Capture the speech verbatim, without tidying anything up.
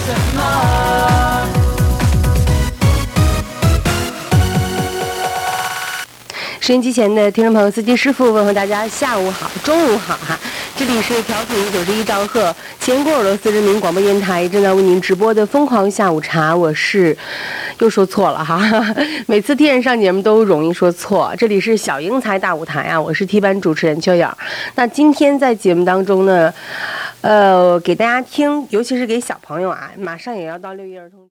什么？ 收音机前的听众朋友、司机师傅，问候大家下午好、中午好哈！这里是调频九十一兆赫前郭尔罗斯人民广播电台正在为您直播的疯狂下午茶，我是又说错了哈，每次替人上节目都容易说错。这里是小英才大舞台啊，我是替班主持人秋雅。那今天在节目当中呢，呃，给大家听，尤其是给小朋友啊，马上也要到六一儿童。